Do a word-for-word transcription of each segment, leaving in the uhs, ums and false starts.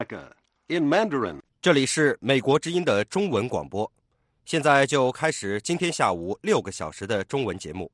In Mandarin， 这里是美国之音的中文广播，现在就开始今天下午六个小时的中文节目。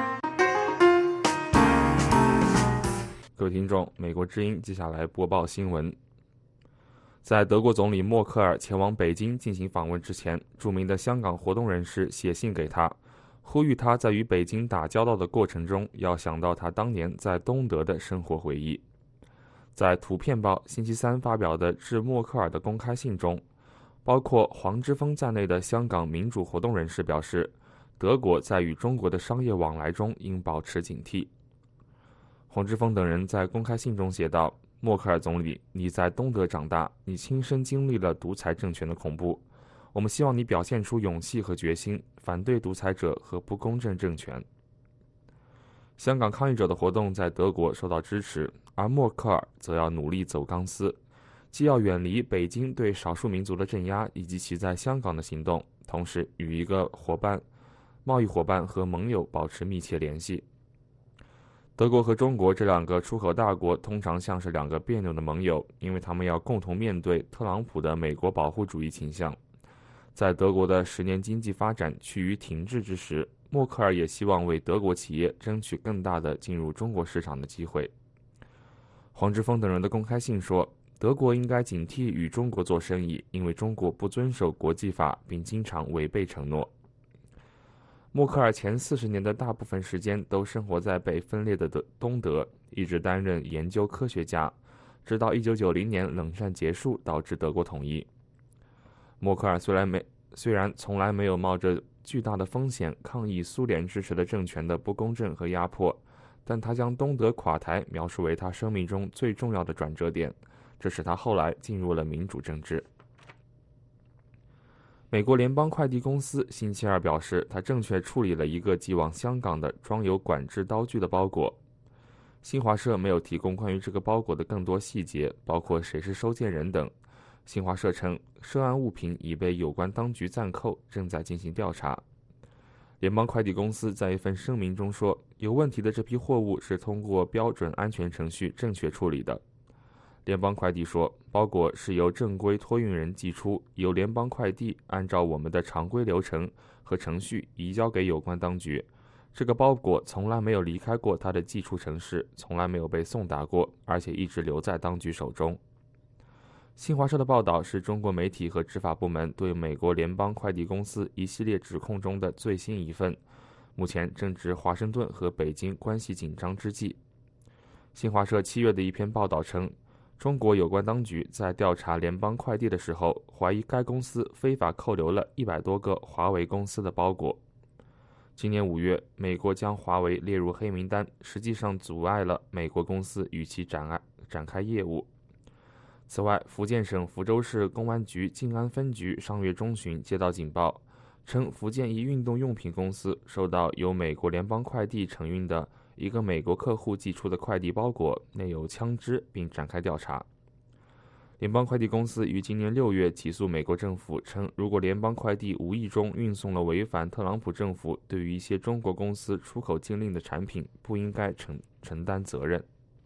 各位听众，美国之音接下来播报新闻。在德国总理默克尔前往北京进行访问之前，著名的香港活动人士写信给他，呼吁他在与北京打交道的过程中要想到他当年在东德的生活回忆。在《图片报》星期三发表的致默克尔的公开信中，包括黄之锋在内的香港民主活动人士表示，德国在与中国的商业往来中应保持警惕。黄之锋等人在公开信中写道，默克尔总理，你在东德长大，你亲身经历了独裁政权的恐怖，我们希望你表现出勇气和决心，反对独裁者和不公正政权。香港抗议者的活动在德国受到支持，而默克尔则要努力走钢丝，既要远离北京对少数民族的镇压以及其在香港的行动，同时与一个伙伴、贸易伙伴和盟友保持密切联系。德国和中国这两个出口大国通常像是两个别扭的盟友，因为他们要共同面对特朗普的美国保护主义倾向。在德国的十年经济发展趋于停滞之时，默克尔也希望为德国企业争取更大的进入中国市场的机会。黄之锋等人的公开信说，德国应该警惕与中国做生意，因为中国不遵守国际法，并经常违背承诺。默克尔前四十年的大部分时间都生活在被分裂的东德，一直担任研究科学家，直到一九九零年冷战结束导致德国统一。默克尔虽然没虽然从来没有冒着巨大的风险抗议苏联支持的政权的不公正和压迫，但他将东德垮台描述为他生命中最重要的转折点，这使他后来进入了民主政治。美国联邦快递公司星期二表示，他正确处理了一个寄往香港的装有管制刀具的包裹。新华社没有提供关于这个包裹的更多细节，包括谁是收件人等。新华社称，涉案物品已被有关当局暂扣，正在进行调查。联邦快递公司在一份声明中说，有问题的这批货物是通过标准安全程序正确处理的。联邦快递说，包裹是由正规托运人寄出，由联邦快递按照我们的常规流程和程序移交给有关当局。这个包裹从来没有离开过它的寄出城市，从来没有被送达过，而且一直留在当局手中。新华社的报道是中国媒体和执法部门对美国联邦快递公司一系列指控中的最新一份，目前正值华盛顿和北京关系紧张之际。新华社七月的一篇报道称，中国有关当局在调查联邦快递的时候，怀疑该公司非法扣留了一百多个华为公司的包裹。今年五月，美国将华为列入黑名单，实际上阻碍了美国公司与其展展开业务。此外，福建省福州市公安局静安分局上月中旬接到警报，称福建一运动用品公司收到由美国联邦快递承运的一个美国客户寄出的快递包裹，内有枪支，并展开调查。联邦快递公司于今年六月起诉美国政府，称如果联邦快递无意中运送了违反特朗普政府对于一些中国公司出口禁令的产品，不应该承承担责任。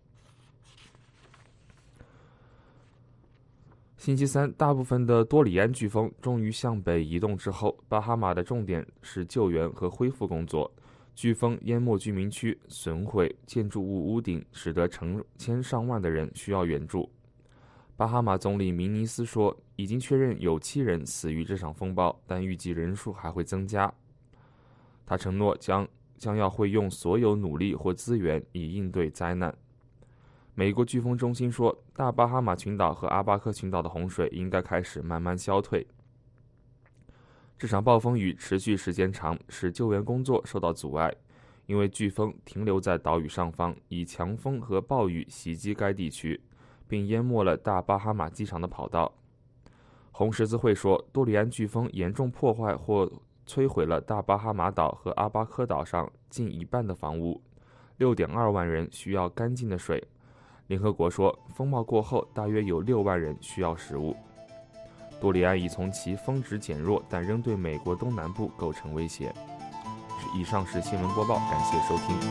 星期三，大部分的多里安飓风终于向北移动之后，巴哈马的重点是救援和恢复工作。飓风淹没居民区，损毁建筑物屋顶，使得成千上万的人需要援助。巴哈马总理明尼斯说，已经确认有七人死于这场风暴，但预计人数还会增加。他承诺将将要会用所有努力或资源以应对灾难。美国飓风中心说，大巴哈马群岛和阿巴克群岛的洪水应该开始慢慢消退。这场暴风雨持续时间长，使救援工作受到阻碍，因为飓风停留在岛屿上方，以强风和暴雨袭击该地区，并淹没了大巴哈马机场的跑道。红十字会说，多里安飓风严重破坏或摧毁了大巴哈马岛和阿巴科岛上近一半的房屋， 六点二万人需要干净的水。联合国说，风暴过后大约有六万人需要食物。多里安已从其峰值减弱，但仍对美国东南部构成威胁。以上是新闻播报，感谢收听。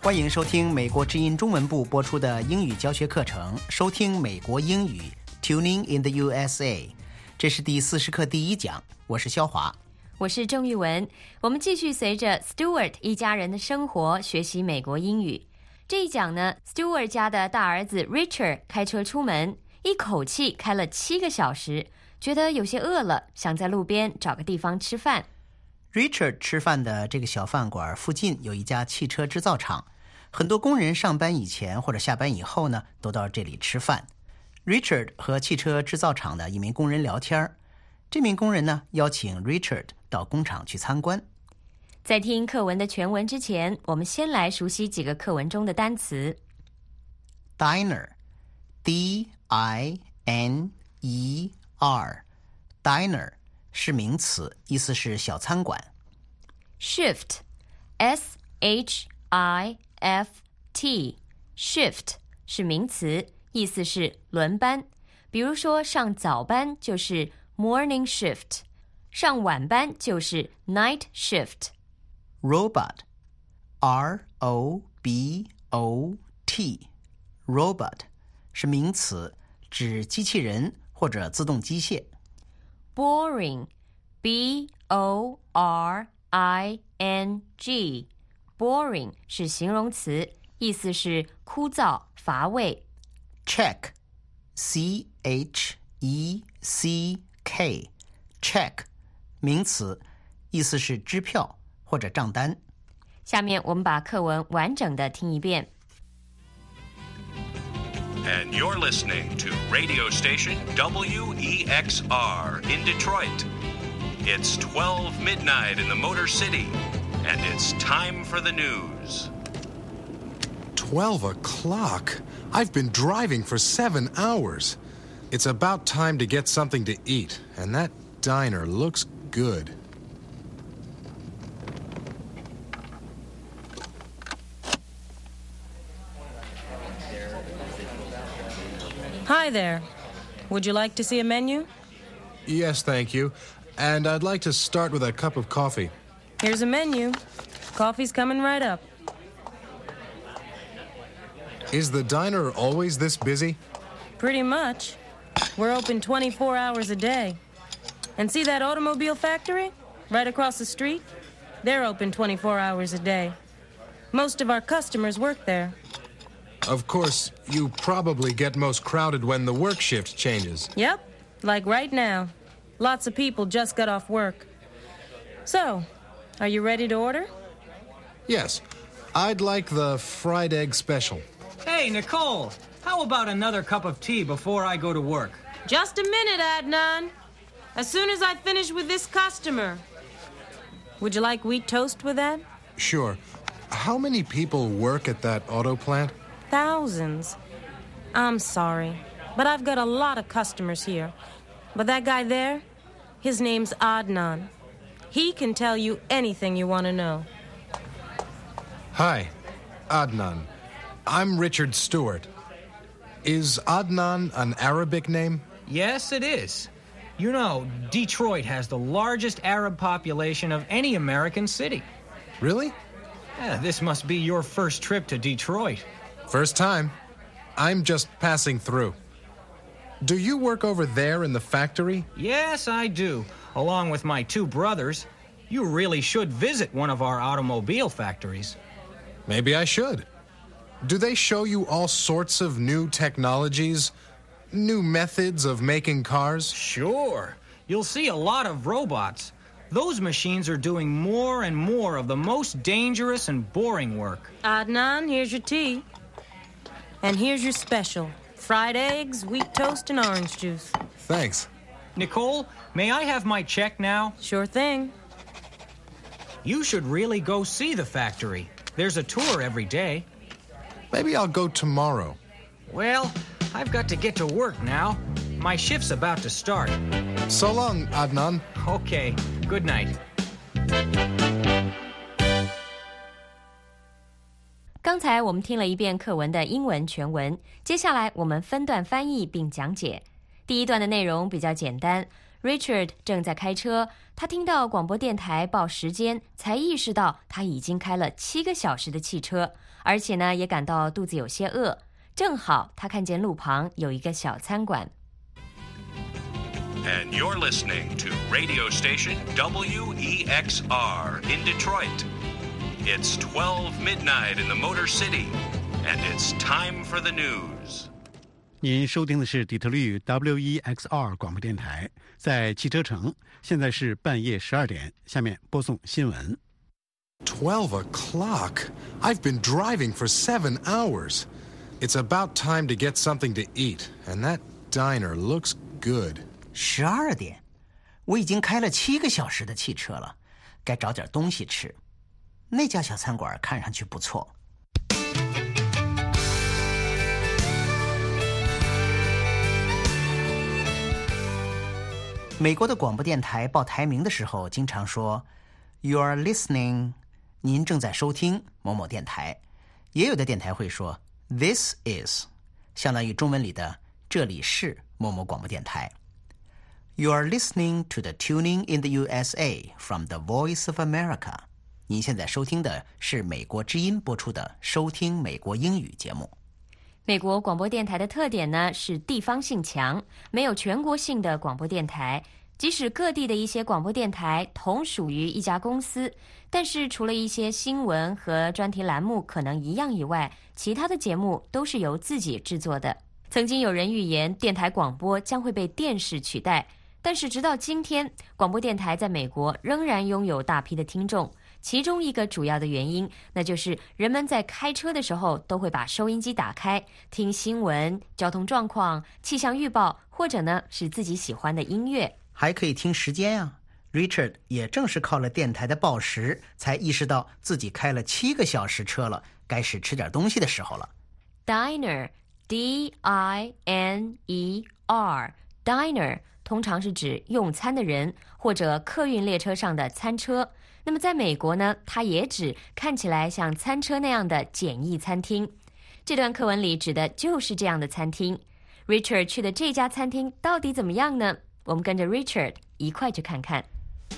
欢迎收听美国之音中文部播出的英语教学课程，收听美国英语 Tuning in the U S A。 这是第四十课第一讲，我是肖华， 我是郑玉文。我们继续随着 Stewart 一家人的生活学习美国英语。这一讲呢， Stewart 家的大儿子 Richard 开车出门，一口气开了七个小时，觉得有些饿了，想在路边找个地方吃饭。 Richard 吃饭的这个小饭馆附近有一家汽车制造厂，很多工人上班以前或者下班以后呢，都到这里吃饭。Richard 和汽车制造厂的一名工人聊天，这名工人呢邀请 Richard 到工厂去参观。 在听课文的全文之前，我们先来熟悉几个课文中的单词。 Diner D I N E R Diner 是名词，意思是小餐馆。 Shift S H I F T Shift 是名词，意思是轮班。比如说上早班就是 morning shift， 上晚班就是 night shift。 Robot R O B O T Robot 是名词，指机器人或者自动机械。 Boring B O R I N G Boring 是形容词，意思是枯燥乏味。 Check C H E C K Check 名词，意思是支票或者账单。 下面我们把课文完整的听一遍。 And you're listening to radio station W E X R in Detroit. It's twelve midnight in the Motor City, and it's time for the news. Twelve o'clock? I've been driving for seven hours. It's about time to get something to eat, and that diner looks good. Hi there. Would you like to see a menu? Yes, thank you. And I'd like to start with a cup of coffee. Here's a menu. Coffee's coming right up. Is the diner always this busy? Pretty much. We're open twenty-four hours a day. And see that automobile factory? Right across the street? They're open twenty-four hours a day. Most of our customers work there. Of course, you probably get most crowded when the work shift changes. Yep, like right now. Lots of people just got off work. So, are you ready to order? Yes. I'd like the fried egg special. Hey, Nicole, how about another cup of tea before I go to work? Just a minute, Adnan. As soon as I finish with this customer. Would you like wheat toast with that? Sure. How many people work at that auto plant? Thousands. I'm sorry, but I've got a lot of customers here. But that guy there, his name's Adnan. He can tell you anything you want to know. Hi, Adnan. I'm Richard Stewart. Is Adnan an Arabic name? Yes, it is. You know, Detroit has the largest Arab population of any American city. Really? Yeah, this must be your first trip to Detroit. First time. I'm just passing through. Do you work over there in the factory? Yes, I do, along with my two brothers. You really should visit one of our automobile factories. Maybe I should. Do they show you all sorts of new technologies, new methods of making cars? Sure. You'll see a lot of robots. Those machines are doing more and more of the most dangerous and boring work. Adnan, here's your tea. And here's your special. Fried eggs, wheat toast, and orange juice. Thanks. Nicole, may I have my check now? Sure thing. You should really go see the factory. There's a tour every day. Maybe I'll go tomorrow. Well, I've got to get to work now. My shift's about to start. So long, Adnan. Okay, good night. 刚才我们听了一遍课文的英文全文，接下来我们分段翻译并讲解。第一段的内容比较简单 Richard 正在开车，他听到广播电台报时间，才意识到他已经开了七个小时的汽车，而且呢，也感到肚子有些饿。正好他看见路旁有一个小餐馆。 And you're listening to radio station W E X R in Detroit. It's twelve midnight in the Motor City, and it's time for the news. 您收听的是底特律 W E X R 广播电台，在汽车城，现在是半夜十二点。下面播送新闻。 Twelve o'clock? I've been driving for seven hours. It's about time to get something to eat, and that diner looks good. 十二点，我已经开了七个小时的汽车了，该找点东西吃。那家小餐馆看上去不错。美国的广播电台报台名的时候，经常说 "You're listening"， 您正在收听某某电台。也有的电台会说 "This is"， 相当于中文里的这里是某某广播电台。You're listening to the Tuning in the U S A from the Voice of America。您现在收听的是美国之音播出的收听美国英语节目。 美国广播电台的特点呢是地方性强，没有全国性的广播电台。即使各地的一些广播电台同属于一家公司，但是除了一些新闻和专题栏目可能一样以外，其他的节目都是由自己制作的。曾经有人预言电台广播将会被电视取代，但是直到今天，广播电台在美国仍然拥有大批的听众。其中一个主要的原因，那就是人们在开车的时候都会把收音机打开，听新闻、交通状况、气象预报，或者呢是自己喜欢的音乐， 还可以听时间啊。Richard 也正是靠了电台的报时，才意识到自己开了七个小时车了，该是吃点东西的时候了。 Diner, D I N E R, Diner 通常是指用餐的人或者客运列车上的餐车。那么在美国呢，它也指看起来像餐车那样的简易餐厅。这段课文里指的就是这样的餐厅。Richard 去的这家餐厅到底怎么样呢？我们跟着 Richard 一块去看看。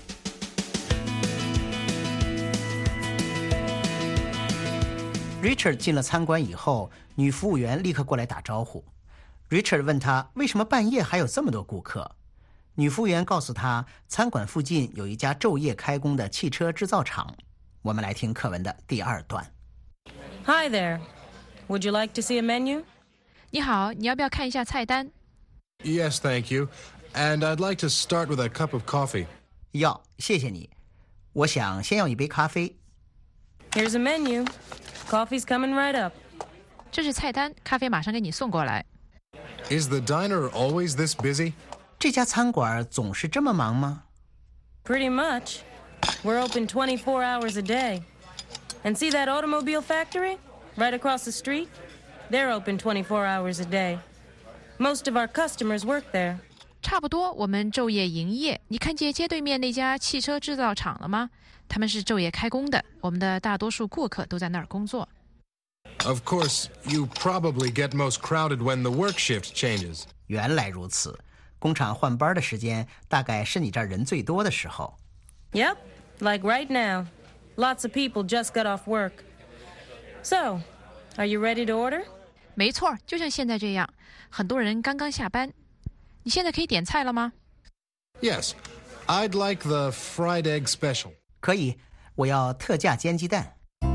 Richard 进了餐馆以后，女服务员立刻过来打招呼。Richard 问他为什么半夜还有这么多顾客。女服务员告诉他，餐馆附近有一家昼夜开工的汽车制造厂。我们来听课文的第二段。 Hi there. Would you like to see a menu? 你好，你要不要看一下菜单？ Yes, thank you. And I'd like to start with a cup of coffee. 要，谢谢你。我想先要一杯咖啡。 Here's a menu. Coffee's coming right up. 这是菜单，咖啡马上给你送过来。 Is the diner always this busy? 这家餐馆总是这么忙吗？ Pretty much. We're open twenty-four hours a day. And see that automobile factory? Right across the street? They're open twenty-four hours a day. Most of our customers work there. 差不多，我们昼夜营业。你看见街对面那家汽车制造厂了吗？他们是昼夜开工的，我们的大多数顾客都在那儿工作。 Of course, you probably get most crowded when the work shift changes. 原来如此，工厂换班的时间大概是你这儿人最多的时候。 Yep, like right now. Lots of people just got off work. So, are you ready to order? 没错，就像现在这样，很多人刚刚下班。你现在可以点菜了吗？ Yes, I'd like the fried egg special. 可以，我要特价煎鸡蛋。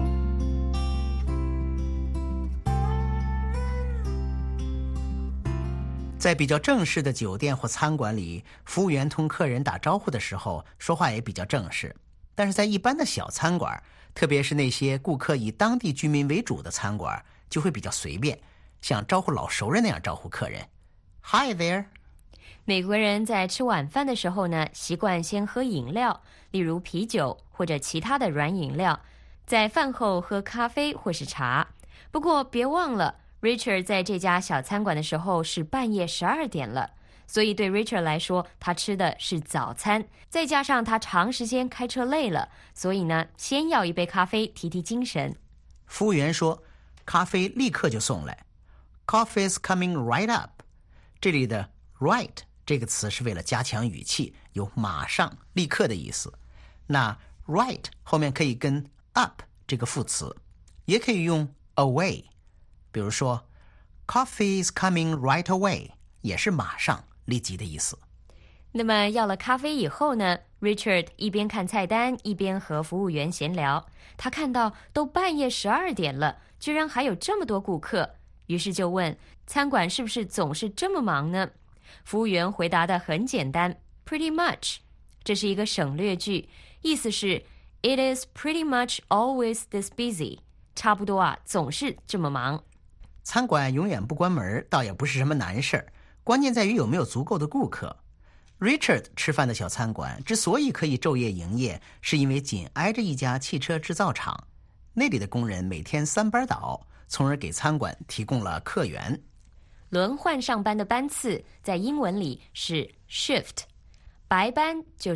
在比较正式的酒店或餐馆里，服务员同客人打招呼的时候，说话也比较正式。但是在一般的小餐馆，特别是那些顾客以当地居民为主的餐馆，就会比较随便，像招呼老熟人那样招呼客人。Hi there。 美国人在吃晚饭的时候呢，习惯先喝饮料，例如啤酒或者其他的软饮料，在饭后喝咖啡或是茶。不过别忘了 Richard 在这家小餐馆的时候是半夜十二点了，所以对 Richard 来说，他吃的是早餐，再加上他长时间开车累了，所以呢，先要一杯咖啡提提精神。 服务员说，咖啡立刻就送来。Coffee's coming right up。这里的 right 这个词是为了加强语气，有马上、立刻的意思。那 right 后面可以跟 up 这个副词，也可以用 away。比如说 Coffee is coming right away， 也是马上、立即的意思。 那么要了咖啡以后呢， Richard 一边看菜单，一边和服务员闲聊。他看到都半夜十二点了，居然还有这么多顾客，于是就问餐馆是不是总是这么忙呢？服务员回答得很简单 Pretty much。 这是一个省略句，意思是 It is pretty much always this busy， 差不多啊，总是这么忙。 餐馆永远不关门倒也不是什么难事儿，关键在于有没有足够的顾客。Richard 吃饭的小餐馆之所以可以昼夜营业，是因为紧挨着一家汽车制造厂，那里的工人每天三班倒，从而给餐馆提供了客源。 轮换上班的班次在英文里是 shift， 白班就是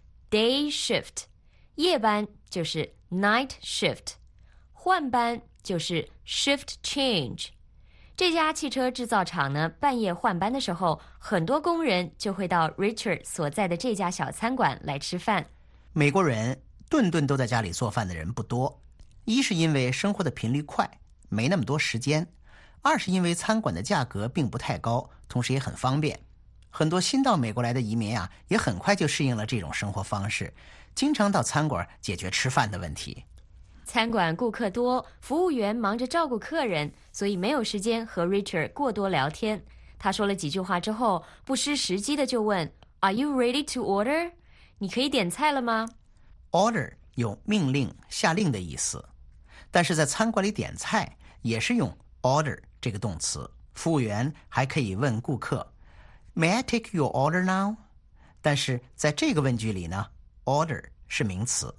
day shift， 夜班就是 night shift， 换班就是 shift change。这家汽车制造厂呢，半夜换班的时候，很多工人就会到 Richard 所在的这家小餐馆来吃饭。 美国人顿顿都在家里做饭的人不多，一是因为生活的频率快，没那么多时间；二是因为餐馆的价格并不太高，同时也很方便。很多新到美国来的移民啊，也很快就适应了这种生活方式，经常到餐馆解决吃饭的问题。 餐馆顾客多，服务员忙着照顾客人，所以没有时间和 Richard 过多聊天。他说了几句话之后，不失时机的就问 Are you ready to order？ 你可以点菜了吗？ Order 有命令、下令的意思，但是在餐馆里点菜也是用 order 这个动词。服务员还可以问顾客 May I take your order now？ 但是在这个问句里呢， order 是名词。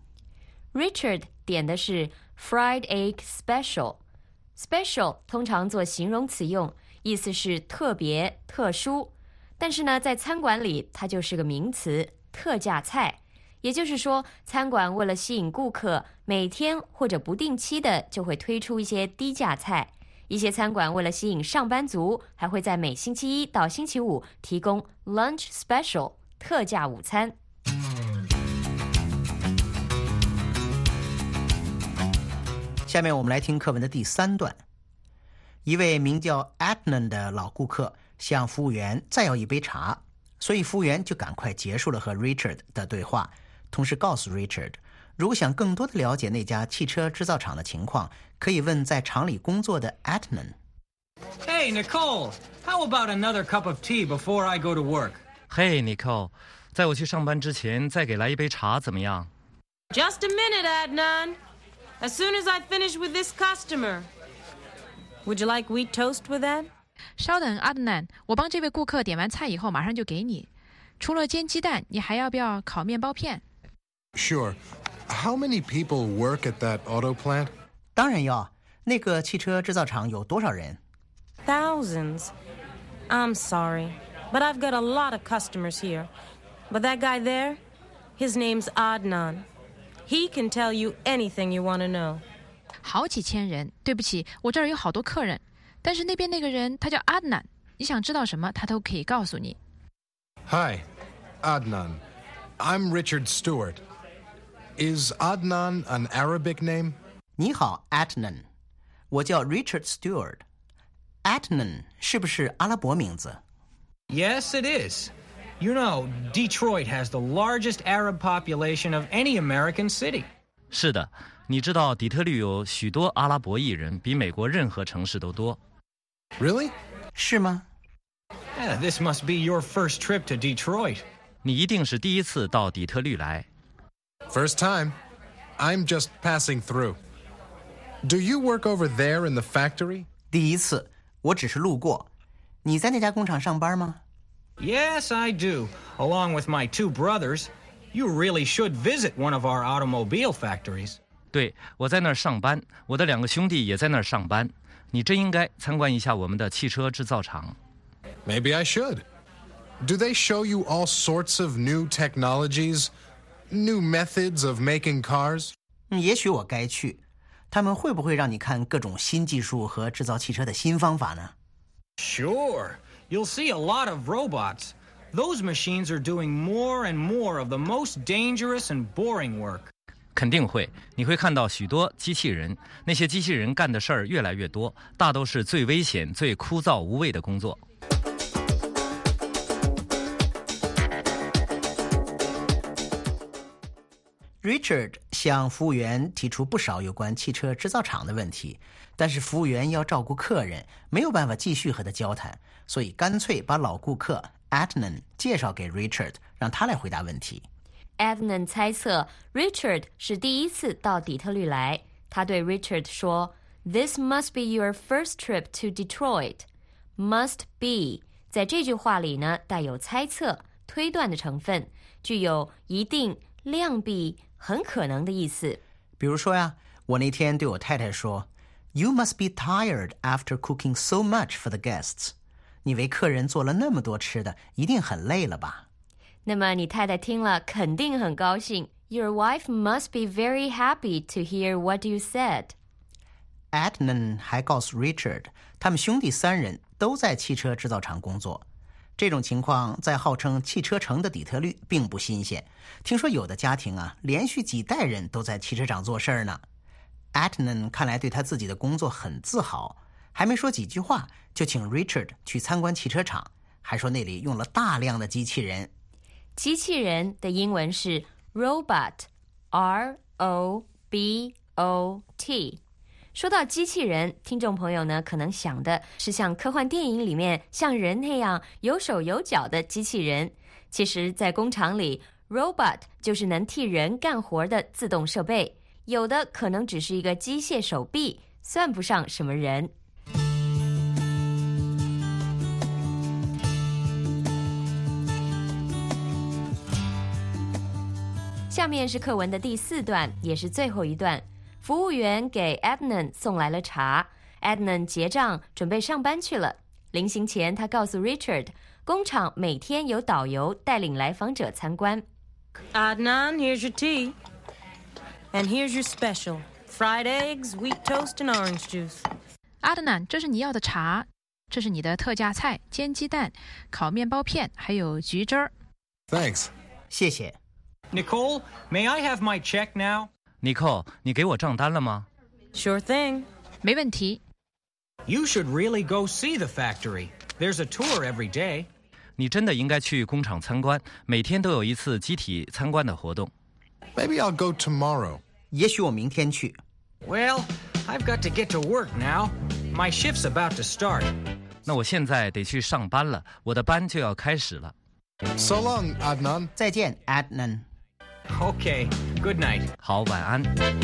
Richard 点的是 fried egg special。 Special 通常做形容词用，意思是特别、特殊。但是呢，在餐馆里它就是个名词，特价菜。也就是说，餐馆为了吸引顾客，每天或者不定期的就会推出一些低价菜。一些餐馆为了吸引上班族，还会在每星期一到星期五提供 lunch special 特价午餐。 下面我们来听课文的第三段。一位名叫 Adnan 的老顾客向服务员再要一杯茶，所以服务员就赶快结束了和 Richard 的对话，同时告诉 Richard， 如果想更多的了解那家汽车制造厂的情况，可以问在厂里工作的 Adnan。 Hey, Nicole, how about another cup of tea before I go to work? Hey, Nicole, 在我去上班之前再给来一杯茶怎么样？ Just a minute, Adnan.As soon as I finish with this customer. Would you like wheat toast with that? 稍等，阿德南，我帮这位顾客点完菜以后马上就给你。除了煎鸡蛋，你还要不要烤面包片？ Sure. How many people work at that auto plant? 当然要。那个汽车制造厂有多少人？ Thousands. I'm sorry, but I've got a lot of customers here. But that guy there, his name's Adnan.He can tell you anything you want to know. 好几千人，对不起，我这儿有好多客人，但是那边那个人他叫阿德南，你想知道什么，他都可以告诉你。 Hi, Adnan. I'm Richard Stewart. Is Adnan an Arabic name? 你好 Adnan， 我叫 Richard Stewart。 Adnan 是不是阿拉伯名字？ Yes, it is.You know, Detroit has the largest Arab population of any American city. 是的，你知道底特律有许多阿拉伯裔人，比美国任何城市都多。 Really? 是吗？ Yeah, this must be your first trip to Detroit. 你一定是第一次到底特律来。 First time. I'm just passing through. Do you work over there in the factory? 第一次，我只是路过。你在那家工厂上班吗？ Yes, I do. Along with my two brothers. You really should visit one of our automobile factories. 对，我在那儿上班，我的两个兄弟也在那儿上班。你真应该参观一下我们的汽车制造厂。 Maybe I should. Do they show you all sorts of new technologies, new methods of making cars? 也许我该去。他们会不会让你看各种新技术和制造汽车的新方法呢？ Sure. You'll see a lot of robots. Those machines are doing more and more of the most dangerous and boring work. 肯定会，你会看到许多机器人，那些机器人干的事儿越来越多，大都是最危险、最枯燥无味的工作。 Richard 向服务员提出不少有关汽车制造厂的问题，但是服务员要照顾客人，没有办法继续和他交谈，所以干脆把老顾客 Adnan 介绍给 Richard， 让他来回答问题。 Adnan 猜测 Richard 是第一次到底特律来，他对 Richard 说 This must be your first trip to Detroit. Must be 在这句话里呢带有猜测、推断的成分，具有一定、量必、很可能的意思。 比如说呀，我那天对我太太说 You must be tired after cooking so much for the guests. 你为客人做了那么多吃的，一定很累了吧？ 那么你太太听了肯定很高兴。Your wife must be very happy to hear what you said. Adnan 还告诉 Richard， 他们兄弟三人都在汽车制造厂工作。这种情况在号称汽车城的底特律并不新鲜。听说有的家庭啊，连续几代人都在汽车厂做事呢。Adnan 看来对他自己的工作很自豪，还没说几句话，就请 Richard 去参观汽车厂，还说那里用了大量的机器人。 机器人的英文是 robot, R O B O T。 说到机器人，听众朋友呢可能想的是像科幻电影里面像人那样有手有脚的机器人。其实在工厂里 robot 就是能替人干活的自动设备，有的可能只是一个机械手臂，算不上什么人。下面是课文的第四段，也是最后一段。服务员给 Adnan 送来了茶， Adnan 结账准备上班去了。临行前他告诉 Richard， 工厂每天有导游带领来访者参观。 Adnan, here's your tea. And here's your special. Fried eggs, wheat toast, and orange juice. Adnan, 这是你要的茶，这是你的特价菜，煎鸡蛋、烤面包片，还有橘汁儿。 Thanks. 谢谢。 Nicole, may I have my check now? Nicole, 你给我账单了吗？ Sure thing. 没问题。 You should really go see the factory. There's a tour every day. 你真的应该去工厂参观，每天都有一次集体参观的活动。 Maybe I'll go tomorrow. 也许我明天去。 Well, I've got to get to work now. My shift's about to start. 那我现在得去上班了，我的班就要开始了。 So long, Adnan. 再见 Adnan。 Okay, good night. 好，晚安。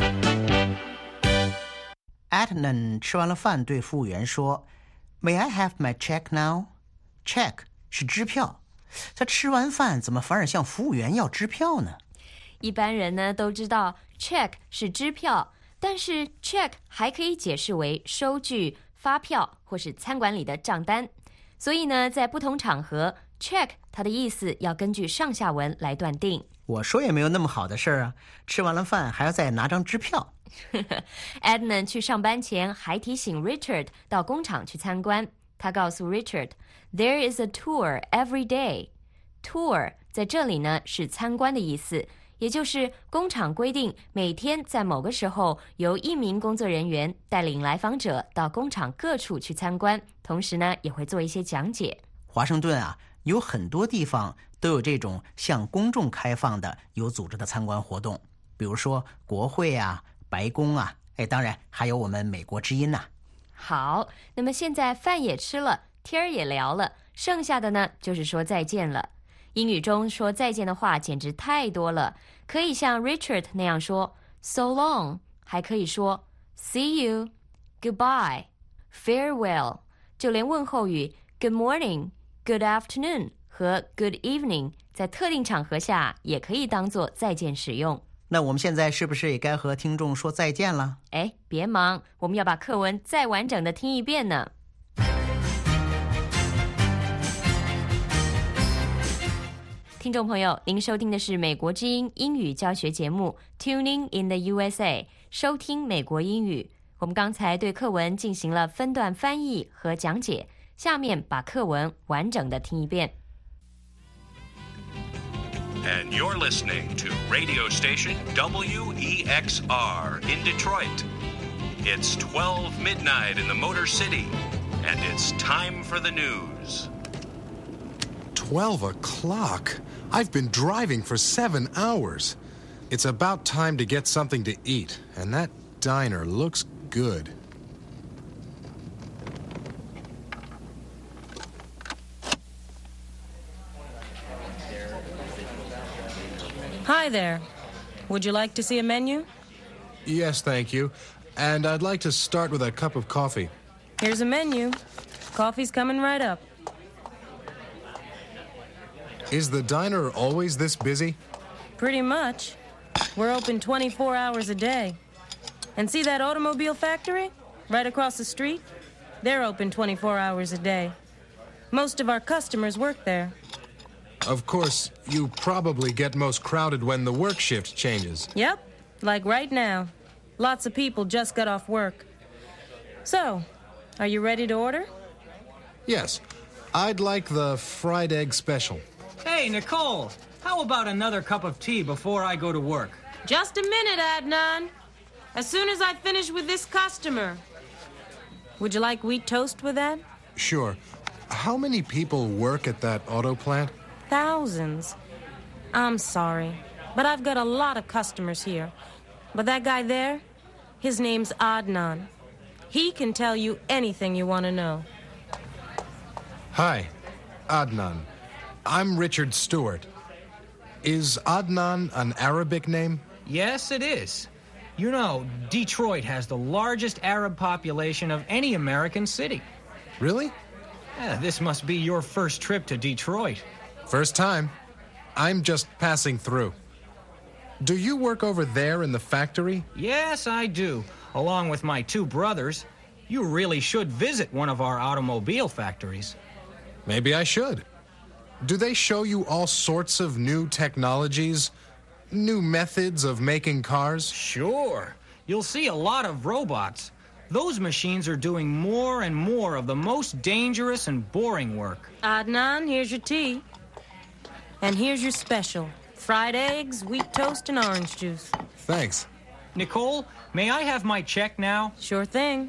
Adnan 吃完了饭对服务员说 May I have my check now? Check 是支票，他吃完饭怎么反而向服务员要支票呢？ 一般人呢都知道 check 是支票，但是 check 还可以解释为收据、发票或是餐馆里的账单。所以呢，在不同场合 check 它的意思要根据上下文来断定。 我说也没有那么好的事儿啊，吃完了饭还要再拿张支票。 Adnan 去上班前还提醒 Richard 到工厂去参观。他告诉 Richard There is a tour every day. Tour 在这里呢是参观的意思，也就是工厂规定每天在某个时候由一名工作人员带领来访者到工厂各处去参观，同时呢也会做一些讲解。 华盛顿啊，有很多地方都有这种向公众开放的有组织的参观活动，比如说国会啊、白宫啊，哎，当然还有我们美国之音呐、啊。 好，那么现在饭也吃了，天儿也聊了，剩下的呢就是说再见了。英语中说再见的话简直太多了，可以像 Richard 那样说 So long， 还可以说 See you, Goodbye, Farewell， 就连问候语 Good morning, Good afternoon 和 Good evening 在特定场合下也可以当作再见使用。 那我们现在是不是也该和听众说再见了？ 哎，别忙，我们要把课文再完整的听一遍呢。听众朋友，您收听的是美国之音英语教学节目 Tuning in the U S A， 收听美国英语。我们刚才对课文进行了分段翻译和讲解，下面把课文完整的听一遍。 And you're listening to radio station W E X R in Detroit. It's twelve midnight in the Motor City, and it's time for the news. Twelve o'clock? I've been driving for seven hours. It's about time to get something to eat, and that diner looks good. Hi there. Would you like to see a menu? Yes, thank you. And I'd like to start with a cup of coffee. Here's a menu. Coffee's coming right up. Is the diner always this busy? Pretty much. We're open twenty-four hours a day. And see that automobile factory right across the street? They're open twenty-four hours a day. Most of our customers work there. Of course, you probably get most crowded when the work shift changes. Yep, like right now. Lots of people just got off work. So, are you ready to order? Yes. I'd like the fried egg special. Hey, Nicole, how about another cup of tea before I go to work? Just a minute, Adnan. As soon as I finish with this customer. Would you like wheat toast with that? Sure. How many people work at that auto plant? Thousands. I'm sorry, but I've got a lot of customers here. But that guy there, his name's Adnan. He can tell you anything you want to know. Hi, Adnan. I'm Richard Stewart. Is Adnan an Arabic name? Yes, it is. You know, Detroit has the largest Arab population of any American city. Really? Yeah, this must be your first trip to Detroit. First time. I'm just passing through. Do you work over there in the factory? Yes, I do, along with my two brothers. You really should visit one of our automobile factories. Maybe I should. Do they show you all sorts of new technologies, new methods of making cars? Sure. You'll see a lot of robots. Those machines are doing more and more of the most dangerous and boring work. Adnan, here's your tea. And here's your special. Fried eggs, wheat toast, and orange juice. Thanks. Nicole, may I have my check now? Sure thing.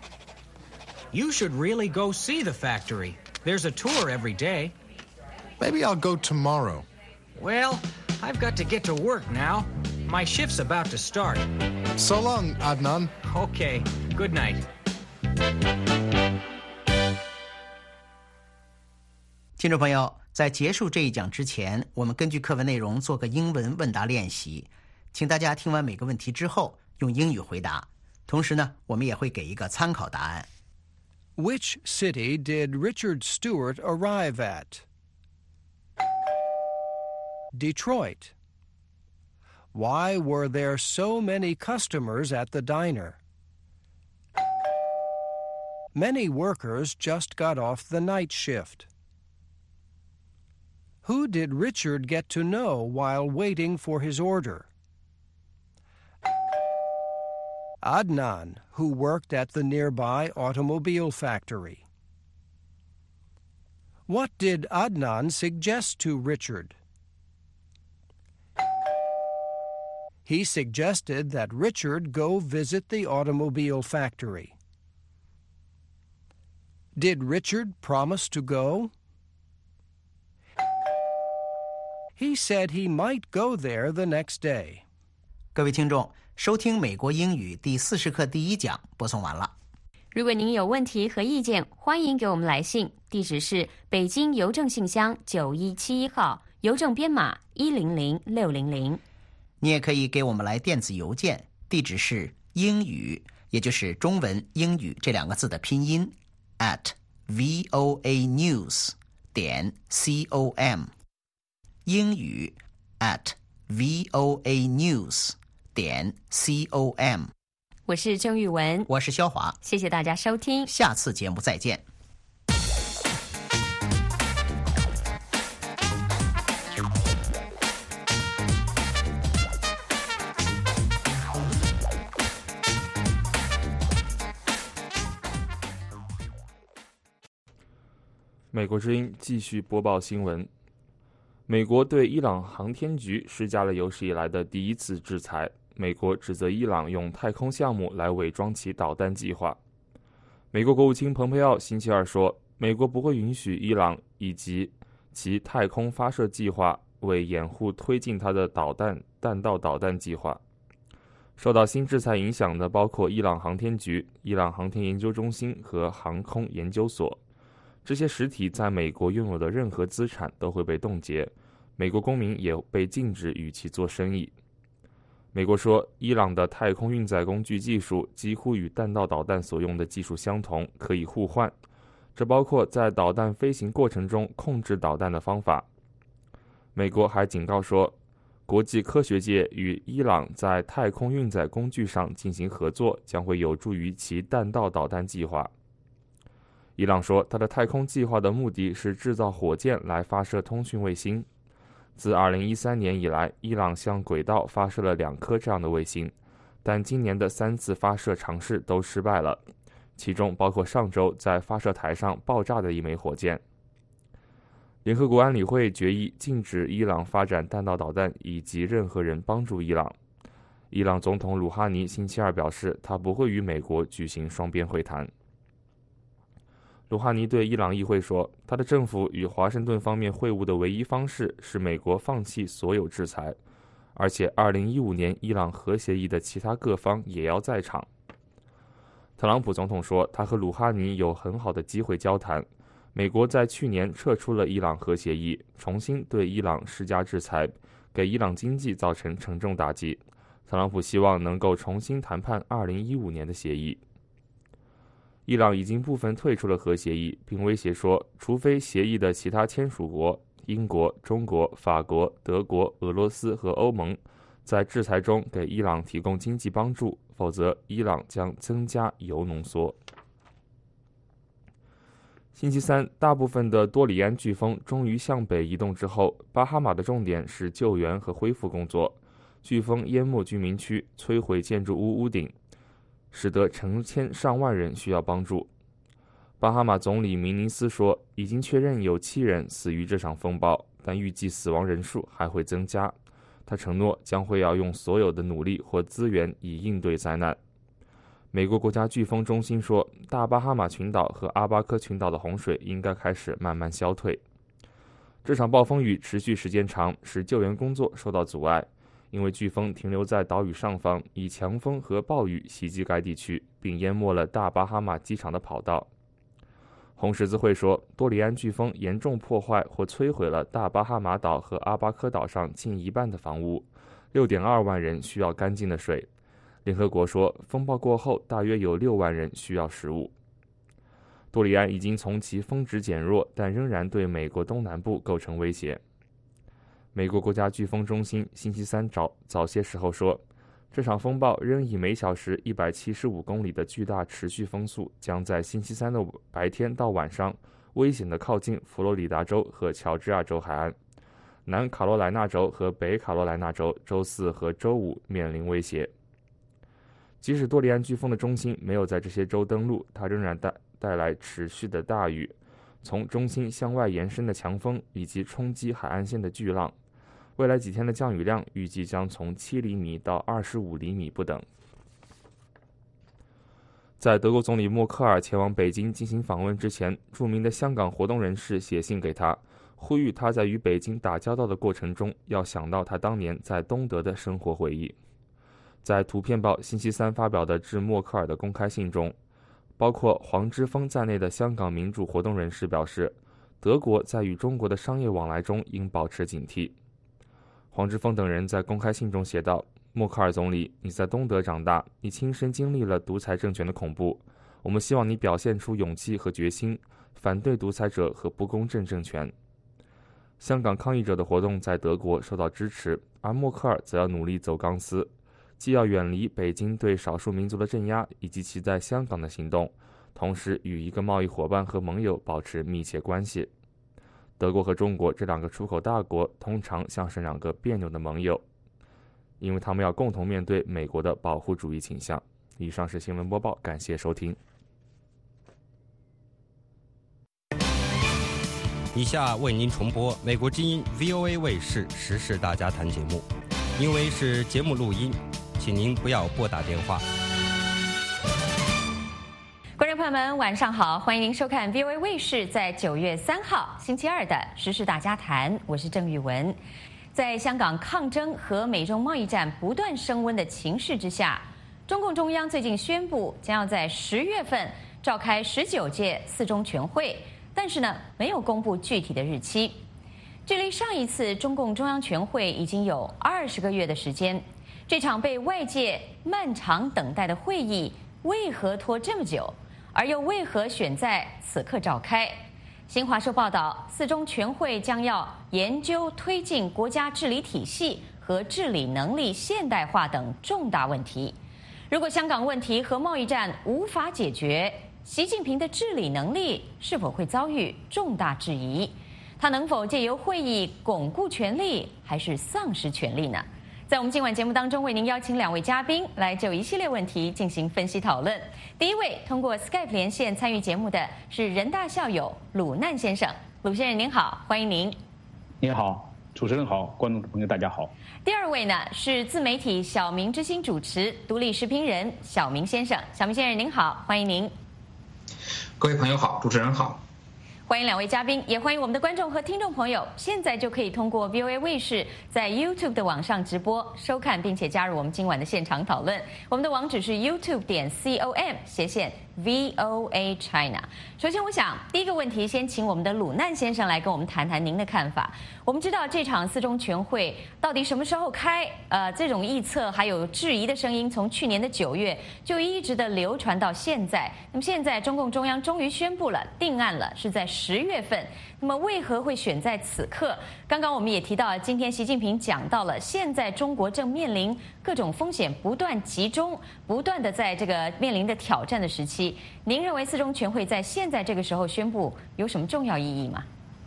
You should really go see the factory. There's a tour every day. Maybe I'll go tomorrow. Well, I've got to get to work now. My shift's about to start. So long, Adnan. Okay, good night. 听众朋友，在结束这一讲之前，我们根据课文内容做个英文问答练习，请大家听完每个问题之后用英语回答。同时呢，我们也会给一个参考答案。 Which city did Richard Stewart arrive at? Detroit. Why were there so many customers at the diner? Many workers just got off the night shift. Who did Richard get to know while waiting for his order? Adnan, who worked at the nearby automobile factory. What did Adnan suggest to Richard? He suggested that Richard go visit the automobile factory. Did Richard promise to go? He said he might go there the next day. 各位听众，收听美国英语第四十课第一讲播送完了。 如果您有问题和意见，欢迎给我们来信，地址是北京邮政信箱九一七一号，邮政编码一零零六零零。 你也可以给我们来电子邮件，地址是英语，也就是中文英语这两个字的拼音 at voanews 点 com， 英语 at voanews 点 com。 我是郑玉文， 我是肖华， 谢谢大家收听， 下次节目再见。 美国之音继续播报新闻。 美国对伊朗航天局施加了有史以来的第一次制裁。美国指责伊朗用太空项目来伪装其导弹计划。美国国务卿蓬佩奥星期二说，美国不会允许伊朗以及其太空发射计划为掩护推进它的导弹弹道导弹计划。受到新制裁影响的包括伊朗航天局、伊朗航天研究中心和航空研究所。这些实体在美国拥有的任何资产都会被冻结，美国公民也被禁止与其做生意。美国说，伊朗的太空运载工具技术几乎与弹道导弹所用的技术相同，可以互换，这包括在导弹飞行过程中控制导弹的方法。美国还警告说，国际科学界与伊朗在太空运载工具上进行合作，将会有助于其弹道导弹计划。伊朗说，它的太空计划的目的是制造火箭来发射通讯卫星。自二零一三年以来，伊朗向轨道发射了两颗这样的卫星，但今年的三次发射尝试都失败了，其中包括上周在发射台上爆炸的一枚火箭。联合国安理会决议禁止伊朗发展弹道导弹以及任何人帮助伊朗。伊朗总统鲁哈尼星期二表示，他不会与美国举行双边会谈。鲁哈尼对伊朗议会说，他的政府与华盛顿方面会晤的唯一方式是美国放弃所有制裁，而且二零一五年伊朗核协议的其他各方也要在场。特朗普总统说，他和鲁哈尼有很好的机会交谈。美国在去年撤出了伊朗核协议，重新对伊朗施加制裁，给伊朗经济造成沉重打击。特朗普希望能够重新谈判二零一五年的协议。伊朗已经部分退出了核协议，并威胁说，除非协议的其他签署国英国、中国、法国、德国、俄罗斯和欧盟在制裁中给伊朗提供经济帮助，否则伊朗将增加铀浓缩。星期三，大部分的多里安飓风终于向北移动之后，巴哈马的重点是救援和恢复工作。飓风淹没居民区，摧毁建筑物屋顶，使得成千上万人需要帮助。巴哈马总理明尼斯说，已经确认有七人死于这场风暴，但预计死亡人数还会增加。他承诺将会要用所有的努力或资源以应对灾难。美国国家飓风中心说，大巴哈马群岛和阿巴科群岛的洪水应该开始慢慢消退。这场暴风雨持续时间长，使救援工作受到阻碍，因为飓风停留在岛屿上方，以强风和暴雨袭击该地区，并淹没了大巴哈马机场的跑道。红十字会说，多里安飓风严重破坏或摧毁了大巴哈马岛和阿巴科岛上近一半的房屋， 六点二万人需要干净的水。联合国说，风暴过后大约有六万人需要食物。多里安已经从其峰值减弱，但仍然对美国东南部构成威胁。美国国家飓风中心星期三早早些时候说，这场风暴仍以每小时一百七十五公里的巨大持续风速，将在星期三的白天到晚上危险地靠近佛罗里达州和乔治亚州海岸。南卡罗来纳州和北卡罗来纳州周四和周五面临威胁。即使多里安飓风的中心没有在这些州登陆，它仍然带带来持续的大雨，从中心向外延伸的强风以及冲击海岸线的巨浪。未来几天的降雨量预计将从七厘米到二十五厘米不等。在德国总理默克尔前往北京进行访问之前，著名的香港活动人士写信给他，呼吁他在与北京打交道的过程中要想到他当年在东德的生活回忆。在图片报星期三发表的致默克尔的公开信中，包括黄之锋在内的香港民主活动人士表示，德国在与中国的商业往来中应保持警惕。黄之锋等人在公开信中写道，默克尔总理，你在东德长大，你亲身经历了独裁政权的恐怖，我们希望你表现出勇气和决心，反对独裁者和不公正政权。香港抗议者的活动在德国受到支持，而默克尔则要努力走钢丝，既要远离北京对少数民族的镇压以及其在香港的行动，同时与一个贸易伙伴和盟友保持密切关系。德国和中国这两个出口大国通常像是两个别扭的盟友，因为他们要共同面对美国的保护主义倾向。以上是新闻播报，感谢收听。 以下为您重播美国之音 V O A 卫视时事大家谈节目，因为是节目录音，请您不要拨打电话。 观众朋友们，晚上好，欢迎您收看 V O A 卫视在九月三号星期二的时事大家谈，我是郑玉文。在香港抗争和美中贸易战不断升温的情势之下，中共中央最近宣布将要在十月份召开十九届四中全会，但是呢，没有公布具体的日期。距离上一次中共中央全会已经有二十个月的时间，这场被外界漫长等待的会议为何拖这么久？而又为何选在此刻召开？新华社报道，四中全会将要研究推进国家治理体系和治理能力现代化等重大问题。如果香港问题和贸易战无法解决，习近平的治理能力是否会遭遇重大质疑？他能否借由会议巩固权力，还是丧失权力呢？在我们今晚节目当中，为您邀请两位嘉宾来就一系列问题进行分析讨论。第一位通过 Skype 连线参与节目的是人大校友鲁难先生，鲁先生您好，欢迎您。 您好，主持人好，观众朋友大家好。 第二位呢是自媒体小明之星主持、独立时评人小明先生，小明先生您好，欢迎您。 各位朋友好，主持人好。 欢迎两位嘉宾，也欢迎我们的观众和听众朋友。现在就可以通过 V O A 卫视在 YouTube 的网上直播收看，并且加入我们今晚的现场讨论。我们的网址是 YouTube 点 com 斜线 V O A China。首先，我想第一个问题先请我们的鲁难先生来跟我们谈谈您的看法。我们知道这场四中全会到底什么时候开？呃，这种臆测还有质疑的声音，从去年的九月就一直的流传到现在。那么现在中共中央终于宣布了，定案了，是在十月份。那么为何会选在此刻？刚刚我们也提到，今天习近平讲到了，现在中国正面临各种风险不断集中，不断的在这个面临的挑战的时期。您认为四中全会在现在这个时候宣布有什么重要意义吗？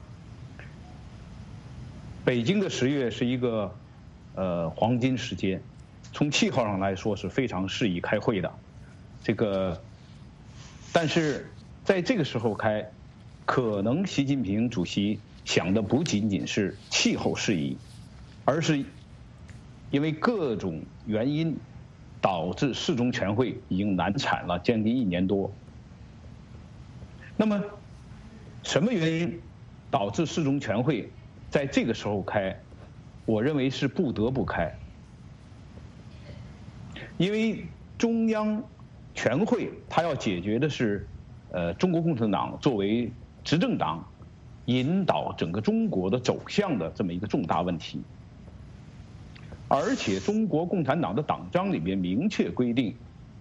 北京的十月是一个呃黄金时间，从气候上来说是非常适宜开会的。这个，但是在这个时候开，可能习近平主席想的不仅仅是气候适宜，而是因为各种原因导致四中全会已经难产了将近一年多。那么，什么原因导致四中全会在这个时候开？我认为是不得不开，因为中央全会它要解决的是，呃，中国共产党作为执政党引导整个中国的走向的这么一个重大问题。而且中国共产党的党章里面明确规定，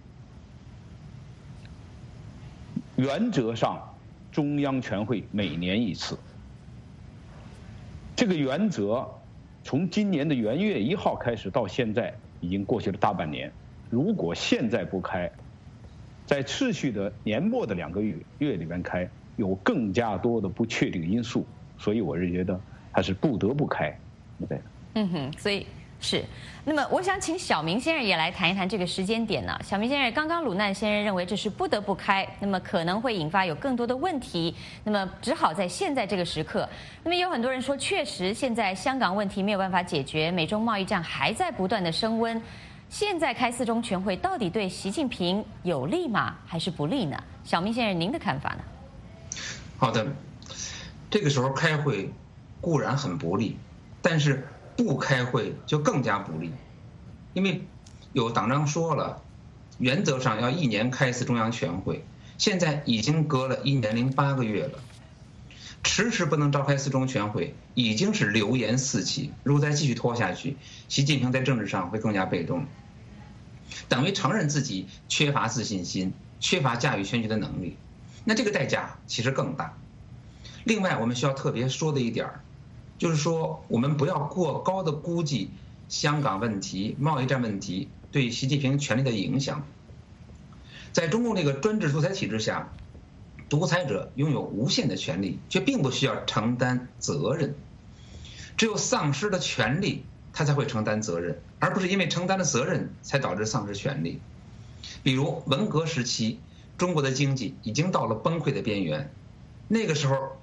原则上中央全会每年一次。这个原则从今年的元月一号开始到现在已经过去了大半年，如果现在不开，在持续的年末的两个月月里面开，有更加多的不确定因素，所以我是觉得还是不得不开。对， 嗯哼，所以是。那么我想请小明先生也来谈一谈这个时间点呢。小明先生，刚刚鲁难先生认为这是不得不开，那么可能会引发有更多的问题，那么只好在现在这个时刻。那么有很多人说，确实现在香港问题没有办法解决，美中贸易战还在不断的升温。现在开四中全会到底对习近平有利吗？还是不利呢？小明先生，您的看法呢？ 好的，这个时候开会固然很不利，但是不开会就更加不利，因为有党章说了，原则上要一年开一次中央全会，现在已经隔了一年零八个月了，迟迟不能召开四中全会，已经是流言四起。如果再继续拖下去，习近平在政治上会更加被动，等于承认自己缺乏自信心，缺乏驾驭全局的能力，那这个代价其实更大。另外，我们需要特别说的一点，就是说我们不要过高的估计香港问题、贸易战问题对习近平权力的影响。在中共这个专制独裁体制下，独裁者拥有无限的权利，却并不需要承担责任。只有丧失了权利，他才会承担责任，而不是因为承担了责任才导致丧失权利。比如文革时期，中国的经济已经到了崩溃的边缘，那个时候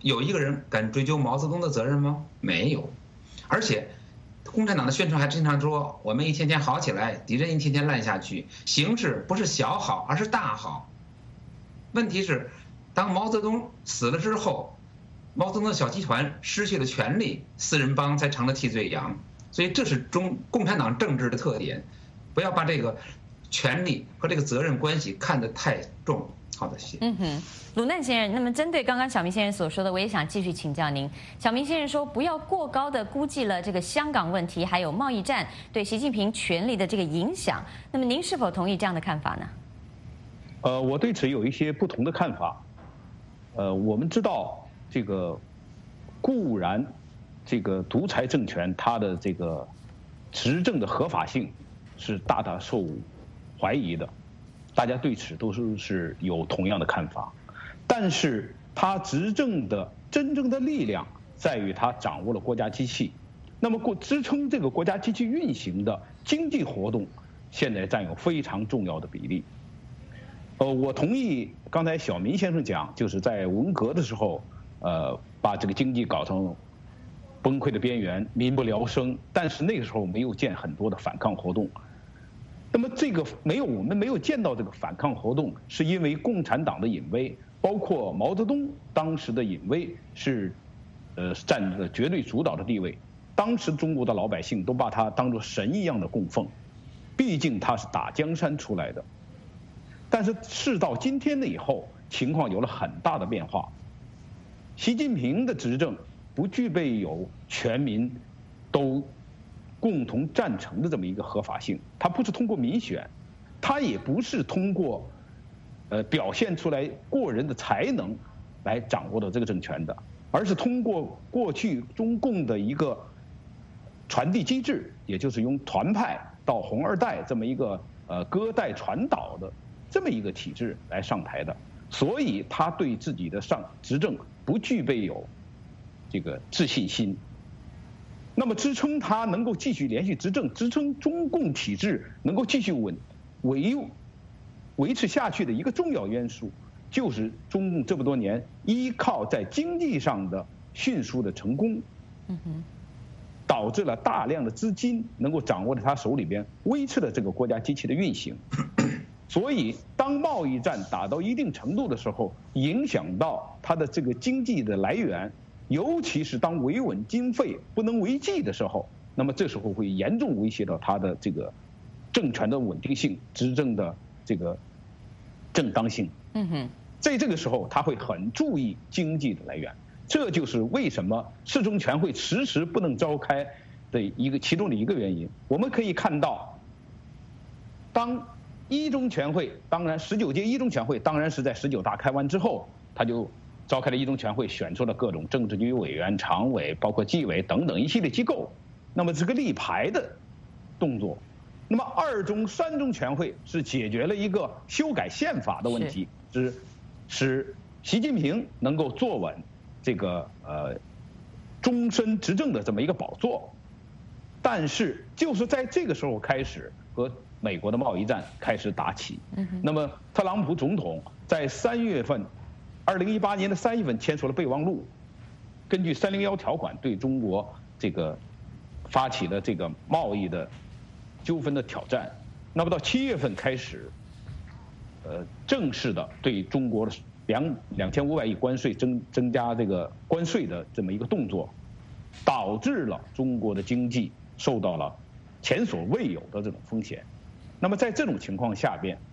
有一个人敢追究毛泽东的责任吗？没有。而且，共产党的宣传还经常说，我们一天天好起来，敌人一天天烂下去，形势不是小好，而是大好。问题是，当毛泽东死了之后，毛泽东的小集团失去了权力，四人帮才成了替罪羊。所以这是中共产党政治的特点，不要把这个权力和这个责任关系看得太重。好的，谢谢。 嗯哼，鲁难先生，那么针对刚刚小明先生所说的，我也想继续请教您。小明先生说，不要过高的估计了这个香港问题还有贸易战对习近平权力的这个影响。那么您是否同意这样的看法呢？ 呃，我对此有一些不同的看法。呃，我们知道这个固然这个独裁政权它的这个执政的合法性是大大受怀疑的。大家对此都是是有同样的看法，但是他执政的真正的力量在于他掌握了国家机器，那么过支撑这个国家机器运行的经济活动，现在占有非常重要的比例。呃，我同意刚才小民先生讲，就是在文革的时候，呃，把这个经济搞成崩溃的边缘，民不聊生，但是那个时候没有见很多的反抗活动。那么这个没有，我们没有见到这个反抗活动，是因为共产党的淫威，包括毛泽东当时的淫威是，呃，占着绝对主导的地位。当时中国的老百姓都把他当作神一样的供奉，毕竟他是打江山出来的。但是事到今天的以后，情况有了很大的变化。习近平的执政不具备有全民都共同赞成的这么一个合法性，它不是通过民选，它也不是通过，呃，表现出来过人的才能来掌握到这个政权的，而是通过过去中共的一个传递机制，也就是用团派到红二代这么一个呃割代传导的这么一个体制来上台的，所以他对自己的上执政不具备有这个自信心。那么支撑他能够继续连续执政，支撑中共体制能够继续稳维维持下去的一个重要因素，就是中共这么多年依靠在经济上的迅速的成功， 嗯哼， 导致了大量的资金能够掌握在他手里边，维持了这个国家机器的运行。所以，当贸易战打到一定程度的时候，影响到他的这个经济的来源。尤其是当维稳经费不能为继的时候，那么这时候会严重威胁到他的这个政权的稳定性、执政的这个正当性。 嗯哼， 在这个时候，他会很注意经济的来源，这就是为什么四中全会迟迟不能召开的一个其中的一个原因。我们可以看到，当一中全会，当然十九届一中全会当然是在十九大开完之后，他就召开了一中全会，选出了各种政治局委员、常委，包括纪委等等一系列机构。那么这个立牌的动作，那么二中、三中全会是解决了一个修改宪法的问题，是使习近平能够坐稳这个呃终身执政的这么一个宝座。但是就是在这个时候开始，和美国的贸易战开始打起。 嗯， 那么特朗普总统在三月份。二零一八年的三月份签署了备忘录，根据三零幺条款对中国这个发起了这个贸易的纠纷的挑战。那么到七月份开始，呃，正式的对中国的两两千五百亿关税增增加这个关税的这么一个动作，导致了中国的经济受到了前所未有的这种风险。那么在这种情况下边，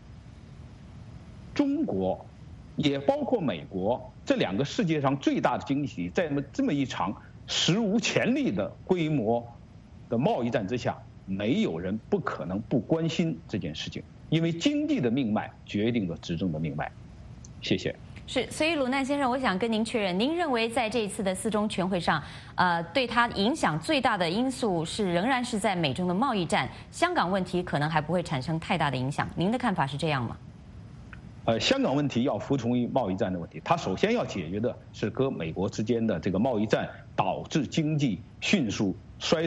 中国。也包括美国这两个世界上最大的经济体，在这么一场史无前例的规模的贸易战之下，没有人不可能不关心这件事情，因为经济的命脉决定了执政的命脉。谢谢。 是，所以鲁难先生，我想跟您确认，您认为在这一次的四中全会上，呃，对它影响最大的因素是仍然是在美中的贸易战，香港问题可能还不会产生太大的影响。您的看法是这样吗？ 呃，香港问题要服从于贸易战的问题，它首先要解决的是和美国之间的这个贸易战导致经济迅速衰退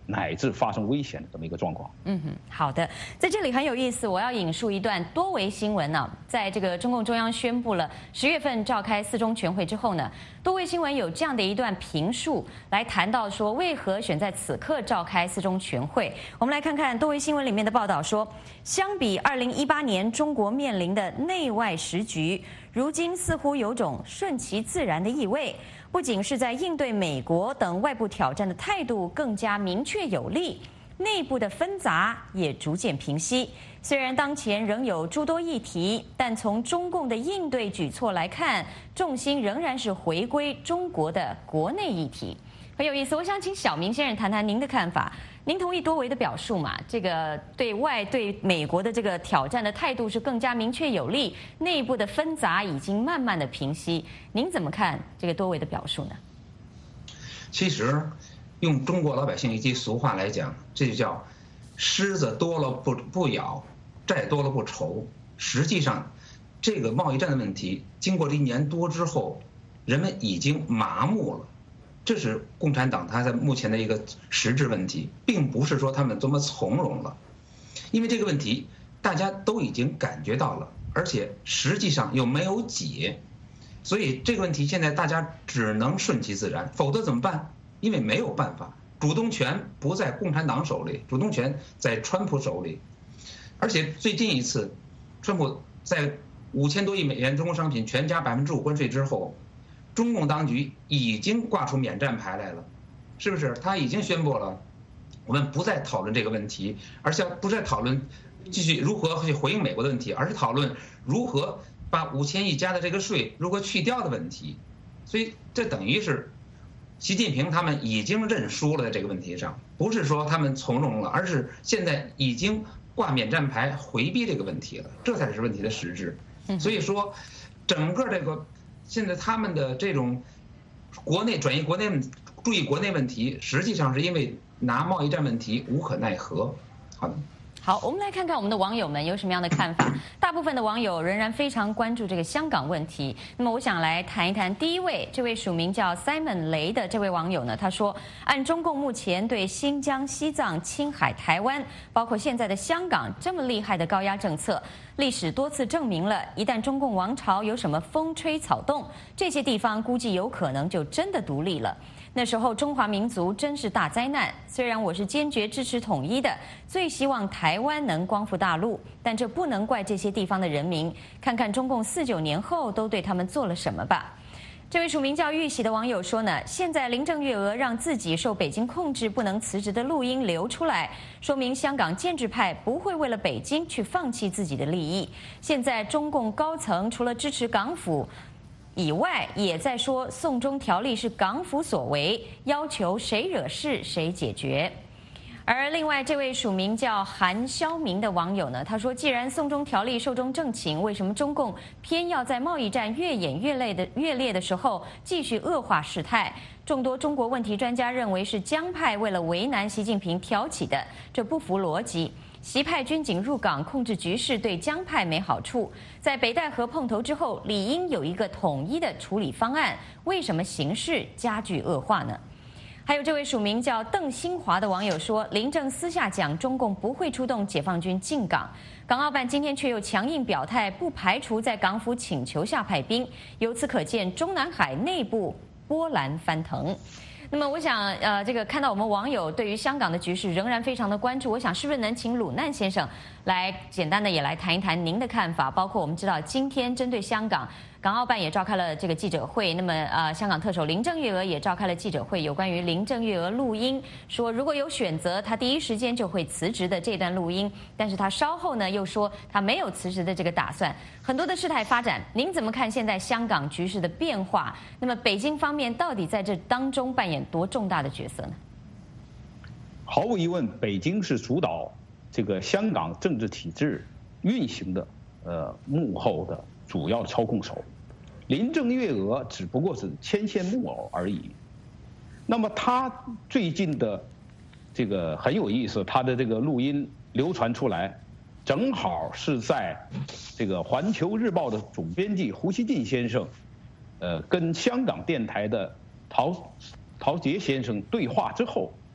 乃至发生危险的这么一个状况。 嗯哼，好的，在这里很有意思，我要引述一段多维新闻呢、啊。在这个中共中央宣布了十月份召开四中全会之后呢，多维新闻有这样的一段评述来谈到说，为何选在此刻召开四中全会。我们来看看多维新闻里面的报道说，相比二零一八年中国面临的内外时局，如今似乎有种顺其自然的意味。不仅是在应对美国等外部挑战的态度更加明确有力，内部的纷杂也逐渐平息。虽然当前仍有诸多议题，但从中共的应对举措来看，重心仍然是回归中国的国内议题。很有意思，我想请小明先生谈谈您的看法。您同意多维的表述嘛？这个对外对美国的这个挑战的态度是更加明确有力，内部的纷杂已经慢慢的平息。您怎么看这个多维的表述呢？ 其实，用中国老百姓一句俗话来讲，这就叫“虱子多了不不咬，债多了不愁”。实际上，这个贸易战的问题，经过这一年多之后，人们已经麻木了。这是共产党他在目前的一个实质问题，并不是说他们多么从容了，因为这个问题大家都已经感觉到了，而且实际上又没有解，所以这个问题现在大家只能顺其自然，否则怎么办？因为没有办法，主动权不在共产党手里，主动权在川普手里，而且最近一次，川普在五千多亿美元中国商品全加百分之五关税之后。中共当局已经挂出免战牌来了，是不是？他已经宣布了，我们不再讨论这个问题，而且不再讨论继续如何去回应美国的问题，而是讨论如何把五千亿加的这个税如何去掉的问题。所以这等于是习近平他们已经认输了，在这个问题上，不是说他们从容了，而是现在已经挂免战牌回避这个问题了，这才是问题的实质。所以说，整个这个。现在他们的这种国内转移国内注意国内问题，实际上是因为拿贸易战问题无可奈何。好的。 好，我们来看看我们的网友们有什么样的看法。大部分的网友仍然非常关注这个香港问题。那么，我想来谈一谈第一位，这位署名叫 Simon 雷的这位网友呢，他说，按中共目前对新疆、西藏、青海、台湾，包括现在的香港这么厉害的高压政策，历史多次证明了，一旦中共王朝有什么风吹草动，这些地方估计有可能就真的独立了。那时候中华民族真是大灾难。虽然我是坚决支持统一的，最希望台湾能光复大陆，但这不能怪这些地方的人民。看看中共四九年后都对他们做了什么吧。这位署名叫玉玺的网友说呢，现在林郑月娥让自己受北京控制不能辞职的录音流出来，说明香港建制派不会为了北京去放弃自己的利益。现在中共高层除了支持港府以外，也在说送中条例是港府所为，要求谁惹事谁解决。而另外这位署名叫韩肖明的网友呢，他说，既然送中条例寿终正寝，为什么中共偏要在贸易战越演越烈的越烈的时候继续恶化事态？众多中国问题专家认为是江派为了为难习近平挑起的，这不符逻辑。习派军警入港控制局势对江派没好处，在北戴河碰头之后，理应有一个统一的处理方案，为什么形势加剧恶化呢？还有这位署名叫邓新华的网友说，林郑私下讲中共不会出动解放军进港，港澳办今天却又强硬表态，不排除在港府请求下派兵，由此可见中南海内部波澜翻腾。那么我想，呃，这个看到我们网友对于香港的局势仍然非常的关注，我想是不是能请鲁难先生来简单的也来谈一谈您的看法，包括我们知道今天针对香港，港澳办也召开了这个记者会，那么呃，香港特首林郑月娥也召开了记者会，有关于林郑月娥录音说如果有选择，她第一时间就会辞职的这段录音，但是她稍后呢又说她没有辞职的这个打算，很多的事态发展，您怎么看现在香港局势的变化？那么北京方面到底在这当中扮演多重大的角色呢？ 毫无疑问，北京是主导这个香港政治体制运行的呃幕后的主要操控手，林郑月娥只不过是牵线木偶而已。那么他最近的这个很有意思，他的这个录音流传出来，正好是在这个《环球日报》的总编辑胡锡进先生，呃，跟香港电台的陶陶杰先生对话之后。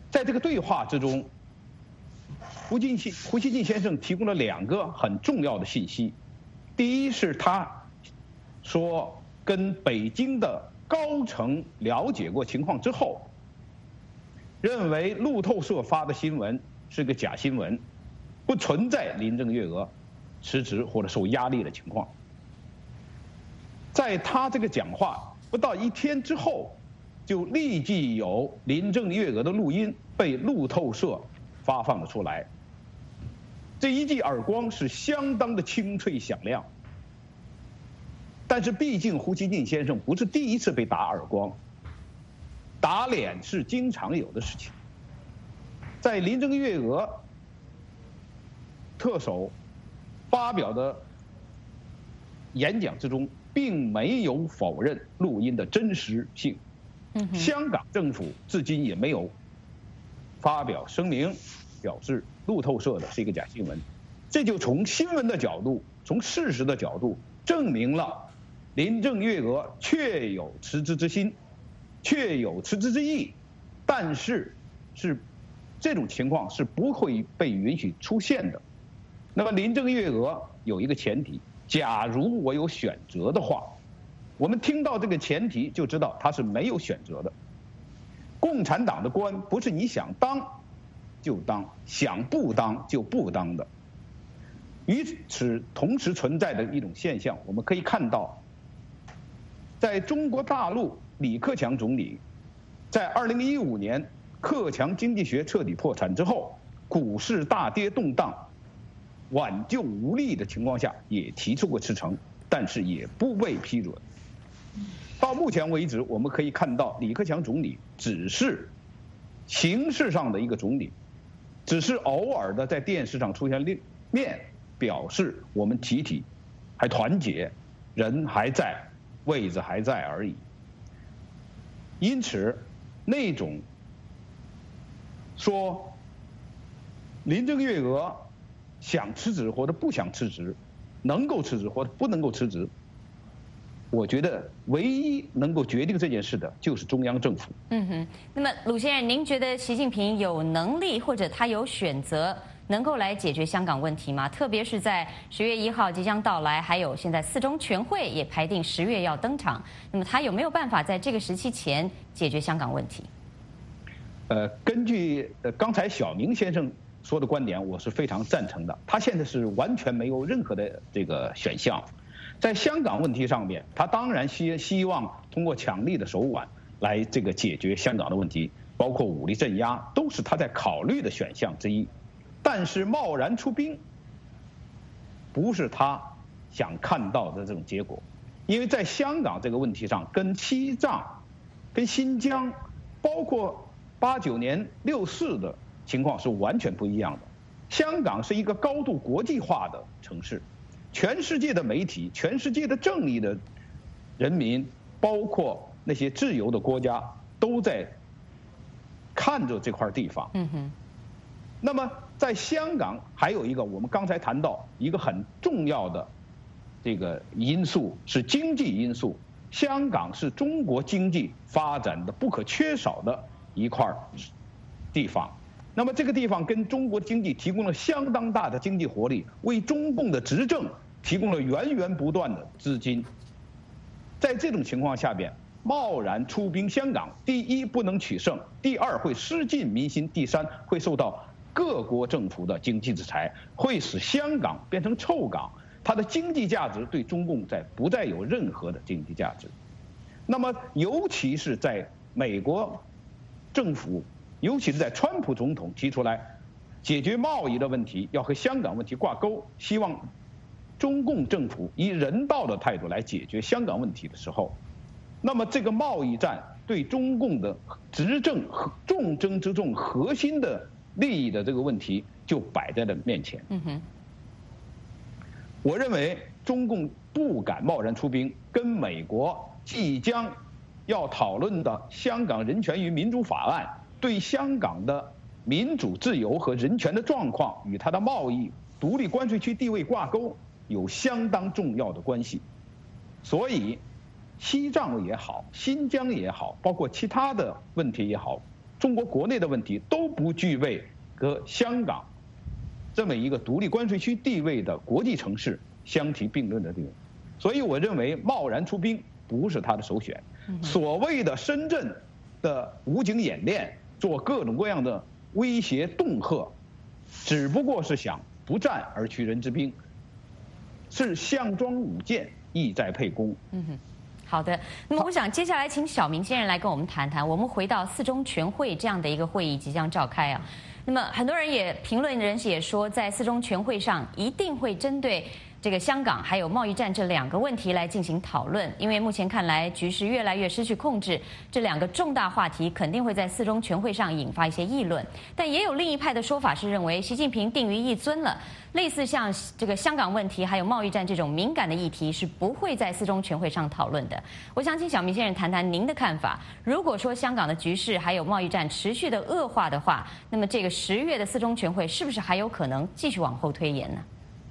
在这个对话之中，胡锦新胡锡进先生提供了两个很重要的信息。第一是他说跟北京的高层了解过情况之后，认为路透社发的新闻是个假新闻，不存在林郑月娥辞职或者受压力的情况。在他这个讲话不到一天之后，就立即有林郑月娥的录音被路透社发放了出来。这一记耳光是相当的清脆响亮，但是毕竟胡锡进先生不是第一次被打耳光，打脸是经常有的事情。在林郑月娥特首发表的演讲之中，并没有否认录音的真实性。香港政府至今也没有发表声明，表示路透社的是一个假新闻。这就从新闻的角度，从事实的角度，证明了林郑月娥确有辞职之心，确有辞职之意，但是是这种情况是不会被允许出现的。那么林郑月娥有一个前提，假如我有选择的话，我们听到这个前提就知道他是没有选择的。共产党的官不是你想当就当，想不当就不当的。与此同时存在的一种现象，我们可以看到，在中国大陆，李克强总理在二零一五年克强经济学彻底破产之后，股市大跌动荡，挽救无力的情况下，也提出过辞呈，但是也不被批准。到目前为止，我们可以看到李克强总理只是形式上的一个总理，只是偶尔的在电视上出现面，表示我们集体还团结，人还在，位子还在而已。因此，那种说林郑月娥想辞职或者不想辞职，能够辞职或者不能够辞职，我觉得唯一能够决定这件事的就是中央政府。 嗯哼，那么鲁先生，您觉得习近平有能力或者他有选择能够来解决香港问题吗？特别是在十月一号即将到来，还有现在四中全会也排定十月要登场，那么他有没有办法在这个时期前解决香港问题？ 呃，根据呃刚才小明先生说的观点，我是非常赞成的。他现在是完全没有任何的这个选项。在香港问题上面，他当然希希望通过强力的手腕来这个解决香港的问题，包括武力镇压，都是他在考虑的选项之一。但是贸然出兵，不是他想看到的这种结果，因为在香港这个问题上，跟西藏、跟新疆，包括八九年六四的情况是完全不一样的。香港是一个高度国际化的城市。全世界的媒体，全世界的正义的人民，包括那些自由的国家，都在看着这块地方。 嗯哼。 那么在香港还有一个我们刚才谈到一个很重要的这个因素是经济因素。香港是中国经济发展的不可缺少的一块地方。那么这个地方跟中国经济提供了相当大的经济活力，为中共的执政提供了源源不断的资金。在这种情况下边，贸然出兵香港，第一不能取胜，第二会失尽民心，第三会受到各国政府的经济制裁，会使香港变成臭港，它的经济价值对中共在不再有任何的经济价值。那么尤其是在美国政府，尤其是在川普总统提出来解决贸易的问题要和香港问题挂钩，希望中共政府以人道的态度来解决香港问题的时候，那么这个贸易战对中共的执政重中之重、核心的利益的这个问题就摆在了面前。 嗯哼， 我认为中共不敢贸然出兵，跟美国即将要讨论的香港人权与民主法案对香港的民主自由和人权的状况与它的贸易独立关税区地位挂钩有相当重要的关系。所以西藏也好，新疆也好，包括其他的问题也好， 中国国内的问题都不具备和香港这么一个独立关税区地位的国际城市相提并论的地位。所以我认为贸然出兵不是他的首选。所谓的深圳的武警演练，做各种各样的威胁恫吓，只不过是想不战而屈人之兵，是项庄舞剑，意在沛公。 嗯哼。好的，那么我想接下来请小明先生来跟我们谈谈。我们回到四中全会这样的一个会议即将召开啊，那么很多人也评论人士也说，在四中全会上一定会针对这个香港还有贸易战这两个问题来进行讨论，因为目前看来局势越来越失去控制，这两个重大话题肯定会在四中全会上引发一些议论。但也有另一派的说法是认为，习近平定于一尊了，类似像这个香港问题还有贸易战这种敏感的议题是不会在四中全会上讨论的。我想请小明先生谈谈您的看法。如果说香港的局势还有贸易战持续的恶化的话，那么这个十月的四中全会是不是还有可能继续往后推延呢？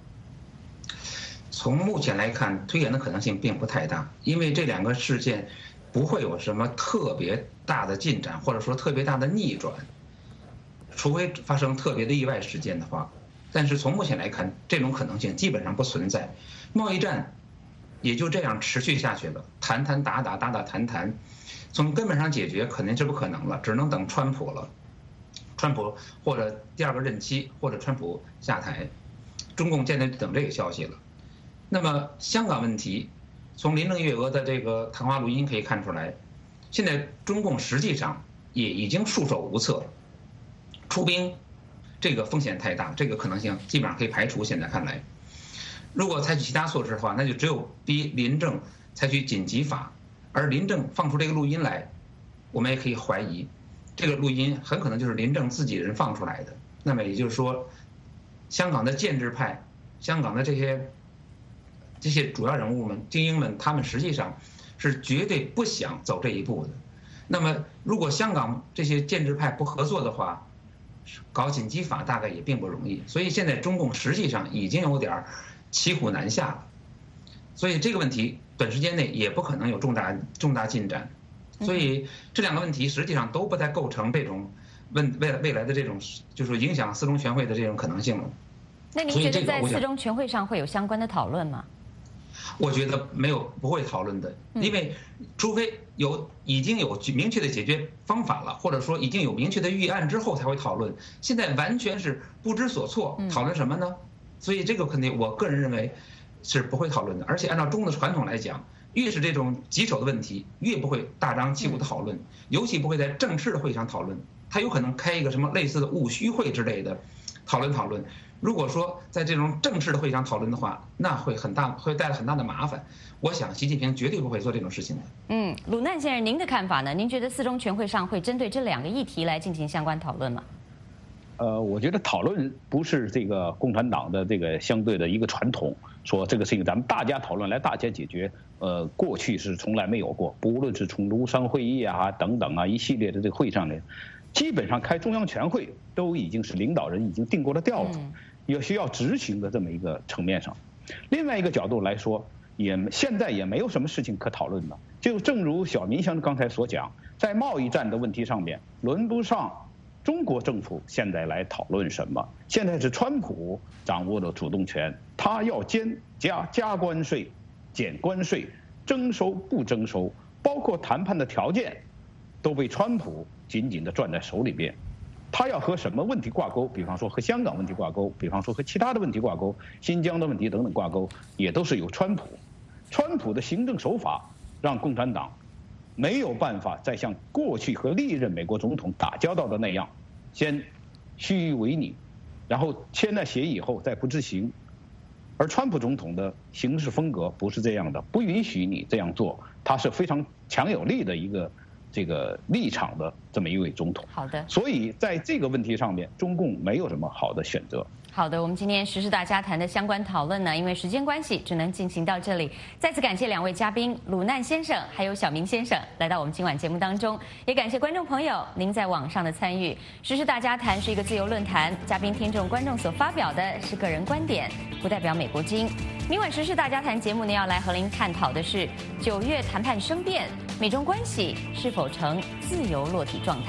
从目前来看，推延的可能性并不太大，因为这两个事件不会有什么特别大的进展，或者说特别大的逆转，除非发生特别的意外事件的话。但是从目前来看，这种可能性基本上不存在。贸易战也就这样持续下去了，谈谈打打打打谈谈，从根本上解决肯定是不可能了，只能等川普了，川普或者第二个任期，或者川普下台，中共现在等这个消息了。那么香港问题，从林郑月娥的这个谈话录音可以看出来，现在中共实际上也已经束手无策，出兵这个风险太大，这个可能性基本上可以排除。现在看来，如果采取其他措施的话，那就只有逼林郑采取紧急法，而林郑放出这个录音来，我们也可以怀疑，这个录音很可能就是林郑自己人放出来的。那么也就是说，香港的建制派，香港的这些。这些主要人物们、精英们，他们实际上是绝对不想走这一步的。那么，如果香港这些建制派不合作的话，搞紧急法大概也并不容易。所以现在中共实际上已经有点骑虎难下了。所以这个问题短时间内也不可能有重大重大进展。所以这两个问题实际上都不再构成这种问未来未来的这种就是影响四中全会的这种可能性了。 那您觉得在四中全会上会有相关的讨论吗？ 我觉得没有，不会讨论的，因为除非有已经有明确的解决方法了，或者说已经有明确的预案之后才会讨论。现在完全是不知所措，讨论什么呢？所以这个肯定，我个人认为是不会讨论的。而且按照中国的传统来讲，越是这种棘手的问题，越不会大张旗鼓的讨论，尤其不会在正式的会议上讨论。他有可能开一个什么类似的务虚会之类的讨论讨论。如果说在这种正式的会议上讨论的话，那会很大，会带来很大的麻烦。我想习近平绝对不会做这种事情的。 嗯，鲁难先生，您的看法呢？您觉得四中全会上会针对这两个议题来进行相关讨论吗？ 呃，我觉得讨论不是这个共产党的这个相对的一个传统，说这个事情咱们大家讨论来大家解决。呃，过去是从来没有过，不论是从庐山会议啊等等啊一系列的这个会上呢，基本上开中央全会都已经是领导人已经定过了调子，也需要执行的这么一个层面上。另外一个角度来说，也现在也没有什么事情可讨论的。就正如小民先生刚才所讲，在贸易战的问题上面，轮不上中国政府现在来讨论什么。现在是川普掌握了主动权，他要减加加关税、减关税、征收不征收，包括谈判的条件，都被川普紧紧地攥在手里边。他要和什么问题挂钩？比方说和香港问题挂钩，比方说和其他的问题挂钩，新疆的问题等等挂钩，也都是有川普。川普的行政手法让共产党没有办法再像过去和历任美国总统打交道的那样，先虚与委蛇，然后签了协议以后再不执行。而川普总统的行事风格不是这样的，不允许你这样做，他是非常强有力的一个这个立场的这么一位总统。 好的， 所以在这个问题上面，中共没有什么好的选择。 好的，我们今天时事大家谈的相关讨论呢，因为时间关系，只能进行到这里。再次感谢两位嘉宾鲁难先生还有小明先生来到我们今晚节目当中，也感谢观众朋友您在网上的参与。时事大家谈是一个自由论坛，嘉宾、听众、观众所发表的是个人观点，不代表美国之音。明晚时事大家谈节目呢，要来和您探讨的是九月谈判生变，美中关系是否呈自由落体状态。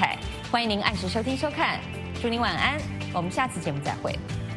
欢迎您按时收听收看，祝您晚安，我们下次节目再会。